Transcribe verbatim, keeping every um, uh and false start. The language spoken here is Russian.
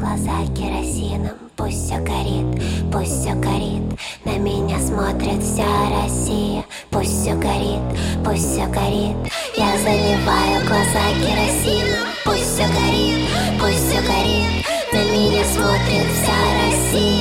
глаза керосином. Пусть все горит, пусть все горит. На меня смотрит вся Россия. Пусть все горит, пусть все горит. Я заливаю глаза керосином. Пусть все горит, пусть все горит. На меня смотрит вся Россия.